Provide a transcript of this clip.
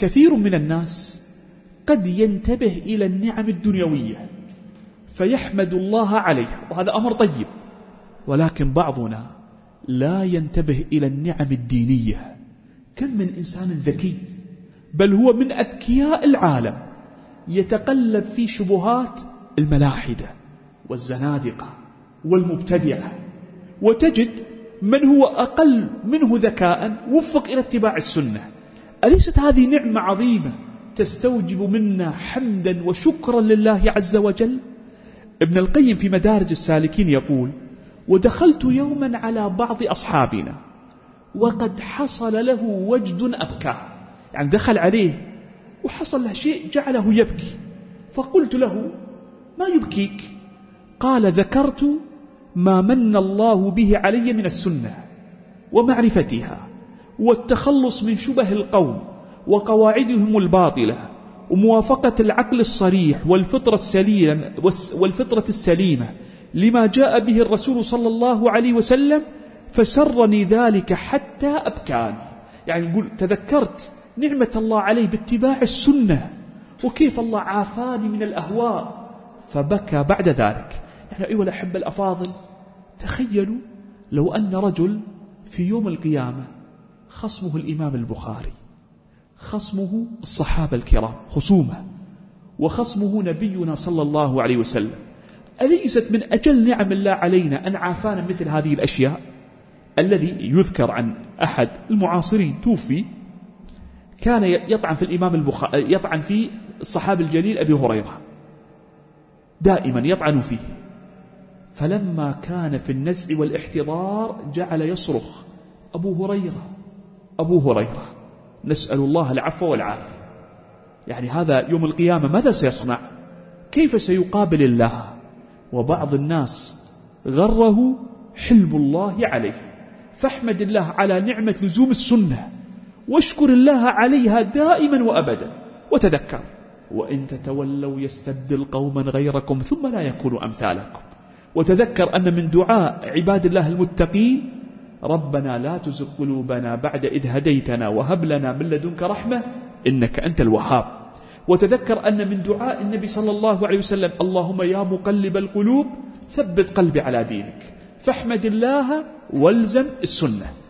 كثير من الناس قد ينتبه إلى النعم الدنيوية فيحمد الله عليها، وهذا أمر طيب، ولكن بعضنا لا ينتبه إلى النعم الدينية. كم من إنسان ذكي، بل هو من أذكياء العالم، يتقلب في شبهات الملاحدة والزنادقة والمبتدعة، وتجد من هو أقل منه ذكاء وفق إلى اتباع السنة. أليست هذه نعمة عظيمة تستوجب منا حمدا وشكرا لله عز وجل؟ ابن القيم في مدارج السالكين يقول: ودخلت يوما على بعض أصحابنا وقد حصل له وجد أبكاه، يعني دخل عليه وحصل له شيء جعله يبكي، فقلت له: ما يبكيك؟ قال: ذكرت ما من الله به علي من السنة ومعرفتها والتخلص من شبه القوم وقواعدهم الباطلة وموافقة العقل الصريح والفطرة السليمة لما جاء به الرسول صلى الله عليه وسلم، فسرني ذلك حتى أبكاني. يعني يقول: تذكرت نعمة الله عليه باتباع السنة وكيف الله عافاني من الأهواء، فبكى بعد ذلك. يعني أيها الأحبة الأفاضل، تخيلوا لو أن رجل في يوم القيامة خصمه الإمام البخاري، خصمه الصحابة الكرام خصومة، وخصمه نبينا صلى الله عليه وسلم، أليست من أجل نعم الله علينا أن عافانا مثل هذه الأشياء؟ الذي يذكر عن أحد المعاصرين توفي، كان يطعن في الإمام البخاري، يطعن في الصحابي الجليل أبي هريرة، دائما يطعن فيه، فلما كان في النزع والاحتضار جعل يصرخ: أبو هريرة أبو هريرة، نسأل الله العفو والعافية. يعني هذا يوم القيامة ماذا سيصنع؟ كيف سيقابل الله؟ وبعض الناس غره حلم الله عليه، فاحمد الله على نعمة لزوم السنة واشكر الله عليها دائما وأبدا، وتذكر: وإن تتولوا يستبدل قوما غيركم ثم لا يكونوا أمثالكم. وتذكر أن من دعاء عباد الله المتقين: ربنا لا تزغ قلوبنا بعد إذ هديتنا وهب لنا من لدنك رحمة إنك أنت الوهاب. وتذكر أن من دعاء النبي صلى الله عليه وسلم: اللهم يا مقلب القلوب ثبت قلبي على دينك. فاحمد الله والزم السنة.